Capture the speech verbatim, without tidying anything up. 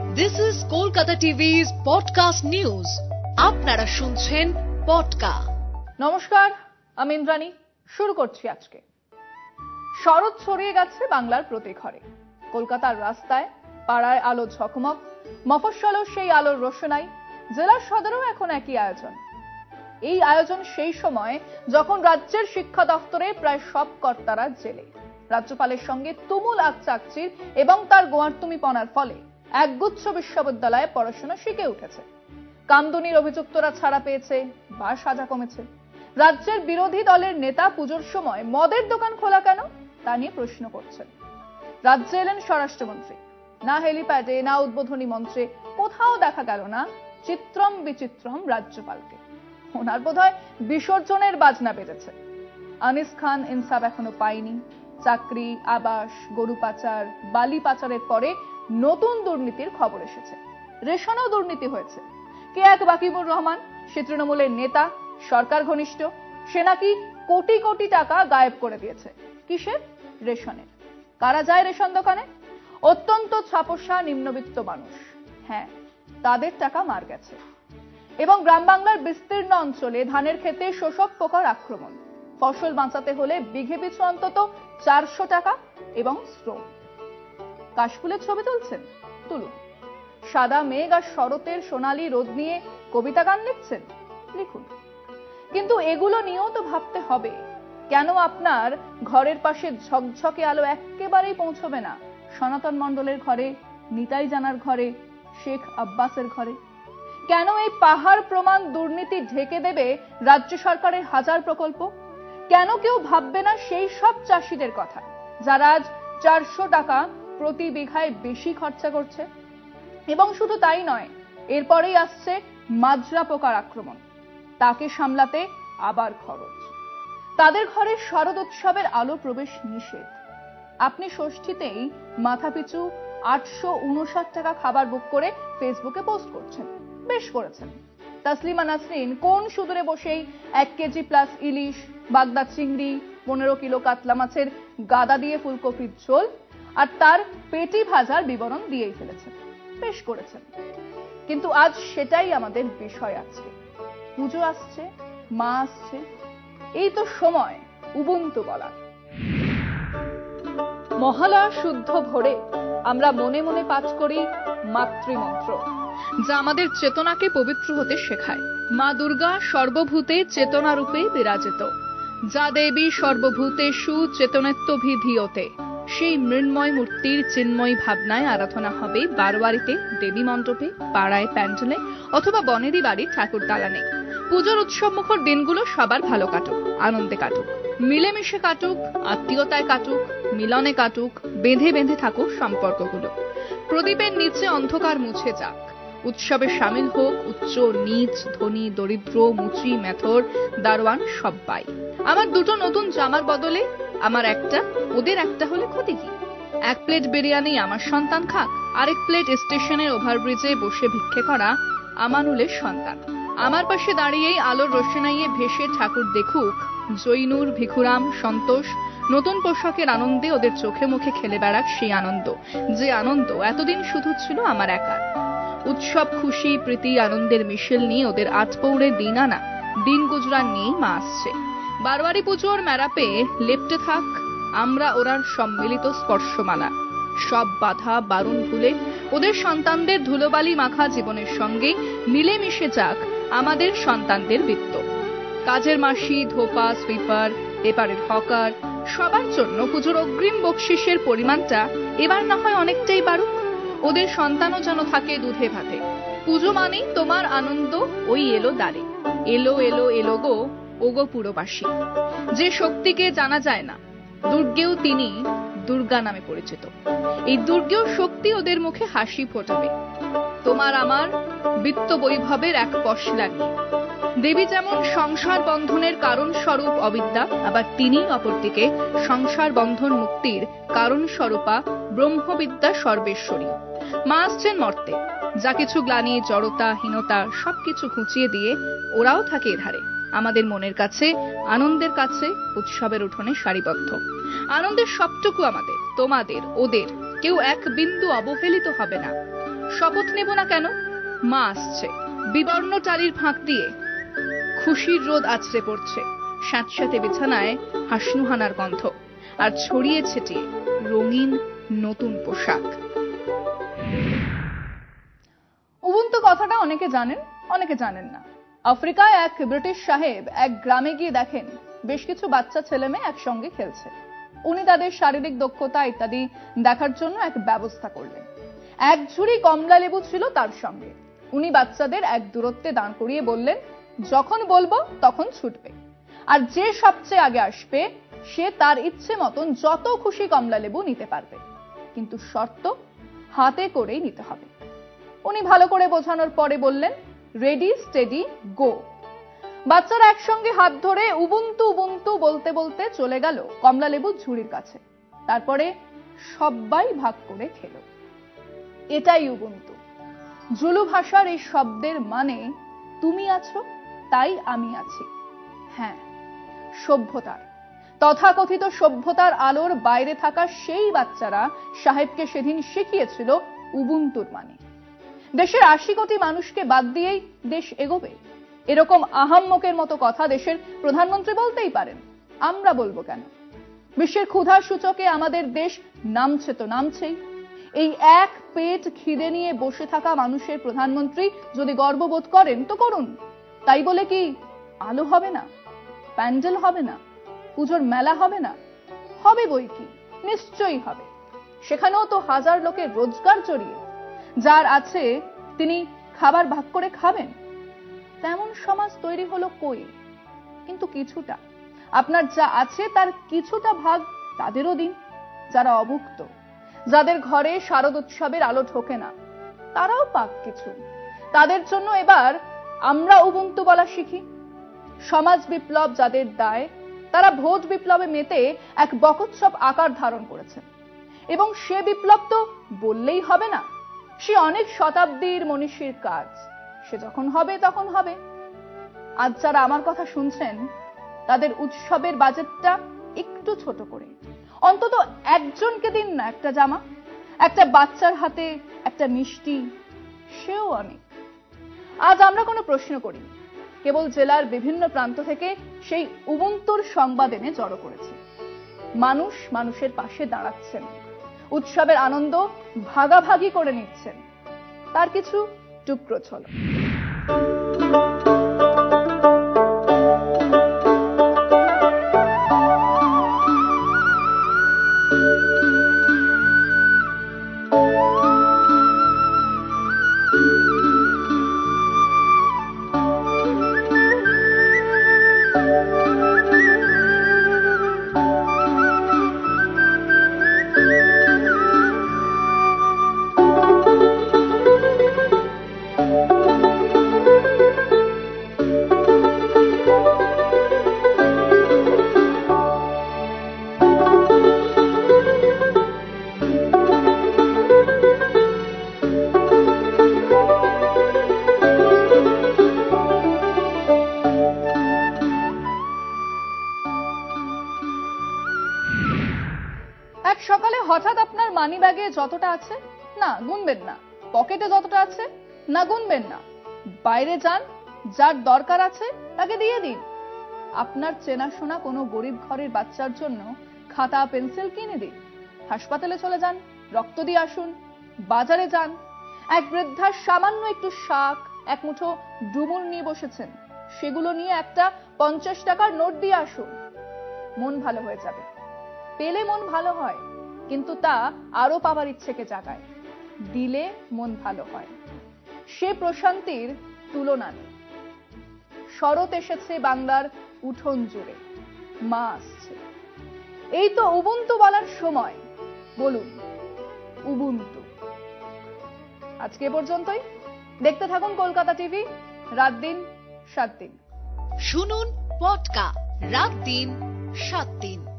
This is Kolkata টিভি's podcast news. আপনারা শুনছেন পডকা। নমস্কার, আমি ইন্দ্রাণী। শুরু করছি আজকে। শরৎ ছড়িয়ে গেছে বাংলার প্রতি ঘরে। কলকাতার রাস্তায়, পাড়ায় আলো ঝকমক, মফস্বলেও সেই আলোর রোশনাই। জেলার সদরেও এখন একই আয়োজন। এই আয়োজন সেই সময় যখন রাজ্যের শিক্ষা দপ্তরে প্রায় সব কর্তারা জেলে। রাজ্যপালের সঙ্গে তুমুল আকচাকচির এবং তার গোয়ার্তুমিপনার ফলে একগুচ্ছ বিশ্ববিদ্যালয়ে পড়াশোনা শিখে উঠেছে। কামদুনির অভিযুক্তরা ছাড়া পেয়েছে বা সাজা কমেছে। রাজ্যের বিরোধী দলের নেতা পুজোর সময় মদের দোকান খোলা কেন তা নিয়ে প্রশ্ন করছেন। রাজ্যে এলেন স্বরাষ্ট্রমন্ত্রী। না হেলিপ্যাডে, না উদ্বোধনী মঞ্চে, কোথাও দেখা গেল না চিত্রম বিচিত্রম রাজ্যপালকে। ওনার বোধহয় বিসর্জনের বাজনা বেজেছে। আনিস খান ইনসাফ এখনো পায়নি। চাকরি, আবাস, গরু পাচার, বালি পাচারের পরে নতুন দুর্নীতির খবর এসেছে। রেশনেও দুর্নীতি হয়েছে। কে এক বাকিবুর রহমান, সে তৃণমূলের নেতা, সরকার ঘনিষ্ঠ, সে নাকি কোটি কোটি টাকা গায়েব করে দিয়েছে। কিসের? রেশনের। কারা যায় রেশন দোকানে? অত্যন্ত ছাপোষা নিম্নবিত্ত মানুষ। হ্যাঁ, তাদের টাকা মার গেছে। এবং গ্রাম বাংলার বিস্তীর্ণ অঞ্চলে ধানের ক্ষেতে শোষক পোকার আক্রমণ। ফসল বাঁচাতে হলে বিঘে পিছু অন্তত চারশো টাকা এবং শ্রম। কাশফুলের ছবি তুলছেন? তুলুন। সাদা মেঘ আর শরতের সোনালী রোদ নিয়ে কবিতা গান লিখছেন? লিখুন। কিন্তু এগুলো নিয়েও তো ভাবতে হবে, কেন আপনার ঘরের পাশে ঝকঝকে আলো একেবারেই পৌঁছবে না সনাতন মণ্ডলের ঘরে, নিতাই জানার ঘরে, শেখ আব্বাসের ঘরে? কেন এই পাহাড় প্রমাণ দুর্নীতি ঢেকে দেবে রাজ্য সরকারের হাজার প্রকল্প? কেন কেউ ভাববে না সেই সব চাষিদের কথা যারা আজ চারশো টাকা প্রতি বিঘায় বেশি খরচা করছে? এবং শুধু তাই নয়, এরপরেই আসছে মাজরা পোকার আক্রমণ। তাকে সামলাতে আবার খরচ। তাদের ঘরে শারদ উৎসবের আলো প্রবেশ নিষেধ। আপনি ষষ্ঠীতেই মাথাপিছু আটশো উনষাট টাকা খাবার বুক করে ফেসবুকে পোস্ট করছেন। বেশ করেছেন। তাসলিমা নাসরিন কোন সুদূরে বসেই এক কেজি প্লাস ইলিশ, বাগদা চিংড়ি, পনেরো কিলো কাতলা মাছের গাদা দিয়ে ফুলকপির ঝোল আর তার পেটি ভাজার বিবরণ দিয়েই ফেলেছেন। বেশ করেছেন। কিন্তু আজ সেটাই আমাদের বিষয়। আজকে পুজো আসছে, মা আসছে, এই তো সময় উবুন্তু বলার। মহালয়া শুদ্ধ ভোরে আমরা মনে মনে পাঠ করি মাতৃমন্ত্র, যা আমাদের চেতনাকে পবিত্র হতে শেখায়। মা দুর্গা সর্বভূতে চেতনা রূপে বিরাজিত, যা দেবী সর্বভূতেষু চেতনেত্বভিধীয়তে। সেই মৃন্ময় মূর্তির চিন্ময় ভাবনায় আরাধনা হবে বারোয়ারিতে, দেবী মণ্ডপে, পাড়ায় প্যান্ডেলে অথবা বনেদি বাড়ির ঠাকুর দালানে। পুজোর উৎসব মুখর দিনগুলো সবার ভালো কাটুক, আনন্দে কাটুক, মিলেমিশে কাটুক, আত্মীয়তায় কাটুক, মিলনে কাটুক, বেঁধে বেঁধে থাকুক সম্পর্কগুলো। প্রদীপের নিচে অন্ধকার মুছে যাক। উৎসবে সামিল হোক উচ্চ নীচ, ধনী দরিদ্র, মুচি মেথর, দারোয়ান সব্বাই। আমার দুটো নতুন জামার বদলে আমার একটা, ওদের একটা হলে ক্ষতি কি? এক প্লেট বিরিয়ানি আমার সন্তান খাক, আরেক প্লেট স্টেশনের ওভারব্রিজে বসে ভিক্ষে করা আমানুলের সন্তান। আমার পাশে দাঁড়িয়েই আলোর রোশনাইয়ে ভেসে ঠাকুর দেখুক জৈনুর, ভিখুরাম, সন্তোষ। নতুন পোশাকের আনন্দে ওদের চোখে মুখে খেলে বেড়াক সেই আনন্দ, যে আনন্দ এতদিন শুধু ছিল আমার একার। উৎসব, খুশি, প্রীতি, আনন্দের মিশেল নিয়ে ওদের আট পৌড়ে দিন আনা দিন গুজরান নিয়েই মা আসছে। বারোয়ারি পুজোর মেরাপে লেপ্টে থাক আমরা ওরার সম্মিলিত স্পর্শমালা। সব বাধা বারণ ভুলে ওদের সন্তানদের ধুলোবালি মাখা জীবনের সঙ্গে মিলে মিশে যাক আমাদের সন্তানদের বৃত্ত। কাজের মাসি, ধোপা, সুইপার, এপারের হকার, সবার জন্য পুজোর অগ্রিম বকশিসের পরিমাণটা এবার না হয় অনেকটাই বাড়ুক। ওদের সন্তানও যেন থাকে দুধে ভাতে। পুজো মানেই তোমার আনন্দ ওই এলো দ্বারে। এলো এলো এলো গো ওগো পুরবাসী। যে শক্তিকে জানা যায় না, দুর্গেও তিনি দুর্গা নামে পরিচিত। এই দুর্গেও শক্তি ওদের মুখে হাসি ফোটাবে তোমার আমার বিত্ত বৈভবের এক পশলা নিয়ে। দেবী যেমন সংসার বন্ধনের কারণ স্বরূপ অবিদ্যা, আবার তিনি অপরদিকে সংসার বন্ধন মুক্তির কারণ স্বরূপা ব্রহ্মবিদ্যা সর্বেশ্বরী। মা আসছেন মর্তে, যা কিছু গ্লানি, জড়তা, হীনতা সবকিছু ঘুচিয়ে দিয়ে ওরাও থাকে এধারে আমাদের মনের কাছে, আনন্দের কাছে, উৎসবের উঠোনে সারিবদ্ধ। আনন্দের সবটুকু আমাদের, তোমাদের, ওদের, কেউ এক বিন্দু অবহেলিত হবে না। শপথ নেব না কেন? মা আসছে, বিবর্ণ টালির ফাঁক দিয়ে খুশির রোদ আছড়ে পড়ছে, স্যাঁতস্যাঁতে বিছানায় হাসনুহানার গন্ধ, আর ছড়িয়ে ছিটিয়ে রঙিন নতুন পোশাক। উবুন্টু কথাটা অনেকে জানেন, অনেকে জানেন না। আফ্রিকায় এক ব্রিটিশ সাহেব এক গ্রামে গিয়ে দেখেন বেশ কিছু বাচ্চা ছেলে মেয়ে একসঙ্গে খেলছে। উনি তাদের শারীরিক দক্ষতা ইত্যাদি দেখার জন্য এক ব্যবস্থা করলেন। এক ঝুড়ি কমলা লেবু ছিল তার সঙ্গে। উনি বাচ্চাদের এক দূরত্বে দাঁড় করিয়ে বললেন, যখন বলবো তখন ছুটবে, আর যে সবচেয়ে আগে আসবে সে তার ইচ্ছে মতন যত খুশি কমলা লেবু নিতে পারবে, কিন্তু শর্ত হাতে করেই নিতে হবে। উনি ভালো করে বোঝানোর পরে বললেন, রেডি স্টেডি গো। বাচ্চারা একসঙ্গে হাত ধরে উবুন্টু উবুন্টু বলতে বলতে চলে গেল কমলা লেবুর ঝুড়ির কাছে। তারপরে সবাই ভাগ করে খেল। এটাই উবুন্টু। জুলু ভাষার এই শব্দের মানে তুমি আছো তাই আমি আছি। হ্যাঁ, সভ্যতার, তথাকথিত সভ্যতার আলোর বাইরে থাকা সেই বাচ্চারা সাহেবকে সেদিন শিখিয়েছিল উবুন্টুর মানে। দেশের আশি কোটি মানুষকে বাদ দিয়েই দেশ এগোবে, এরকম আহাম্মকের মতো কথা দেশের প্রধানমন্ত্রী বলতেই পারেন, আমরা বলবো কেন? বিশ্বের ক্ষুধা সূচকে আমাদের দেশ নামছে তো নামছেই। এই এক পেট খিদে নিয়ে বসে থাকা মানুষের প্রধানমন্ত্রী যদি গর্ববোধ করেন তো করুন। তাই বলে কি আলো হবে না, প্যান্ডেল হবে না, পুজোর মেলা হবে না? হবে বই কি, নিশ্চয়ই হবে। সেখানেও তো হাজার লোকের রোজগার জড়িয়ে। যার আছে তিনি খাবার ভাগ করে খাবেন। তেমন সমাজ তৈরি হলো কই? কিন্তু কিছুটা, আপনার যা আছে তার কিছুটা ভাগ তাদেরও দিন। যারা অভুক্ত, যাদের ঘরে শারদ উৎসবের আলো ঢোকে না, তারাও পাক কিছু। তাদের জন্য এবার আমরা উবুন্টু বলা শিখি। সমাজ বিপ্লব যাদের দায়, তারা ভোট বিপ্লবে মেতে এক বকোৎসব আকার ধারণ করেছেন। এবং সে বিপ্লব তো বললেই হবে না, সে অনেক শতাব্দীর মনীষীর কাজ। সে যখন হবে তখন হবে। আজ যারা আমার কথা শুনছেন, তাদের উৎসবের বাজেটটা একটু ছোট করে অন্তত একজনকে দিন না একটা জামা, একটা বাচ্চার হাতে একটা মিষ্টি, সেও অনেক। আজ আমরা কোনো প্রশ্ন করি, কেবল জেলার বিভিন্ন প্রান্ত থেকে সেই উবুন্টুর সংবাদ এনে জড়ো করেছে। মানুষ মানুষের পাশে দাঁড়াচ্ছেন, উৎসবের আনন্দ ভাগাভাগি করে নিচ্ছেন। তার কিছু টুকরো ঝলক। সকালে হঠাৎ আপনার মানি ব্যাগে যতটা আছে না গুনবেন না, পকেটে যতটা আছে না গুনবেন না, বাইরে যান, যার দরকার আছে তাকে দিয়ে দিন। আপনার চেনাশোনা কোনো গরিব ঘরের বাচ্চার জন্য খাতা পেন্সিল কিনে দিন। হাসপাতালে চলে যান, রক্ত দিয়ে আসুন। বাজারে যান, এক বৃদ্ধার সামান্য একটু শাক, এক মুঠো ডুমুর নিয়ে বসেছেন, সেগুলো নিয়ে একটা পঞ্চাশ টাকার নোট দিয়ে আসুন। মন ভালো হয়ে যাবে। পেলে মন ভালো হয়, কিন্তু তা আরো পাবার ইচ্ছেকে জাগায়। দিলে মন ভালো হয়, সে প্রশান্তির তুলনা নেই। শরৎ এসেছে বাংলার উঠোন জুড়ে, মা আসছে। এই তো উবুন্টু বলার সময়, বলুন উবুন্টু। আজকে পর্যন্তই। দেখতে থাকুন কলকাতা টিভি, রাত দিন সাত দিন। শুনুন পডকা রাত দিন সাত দিন।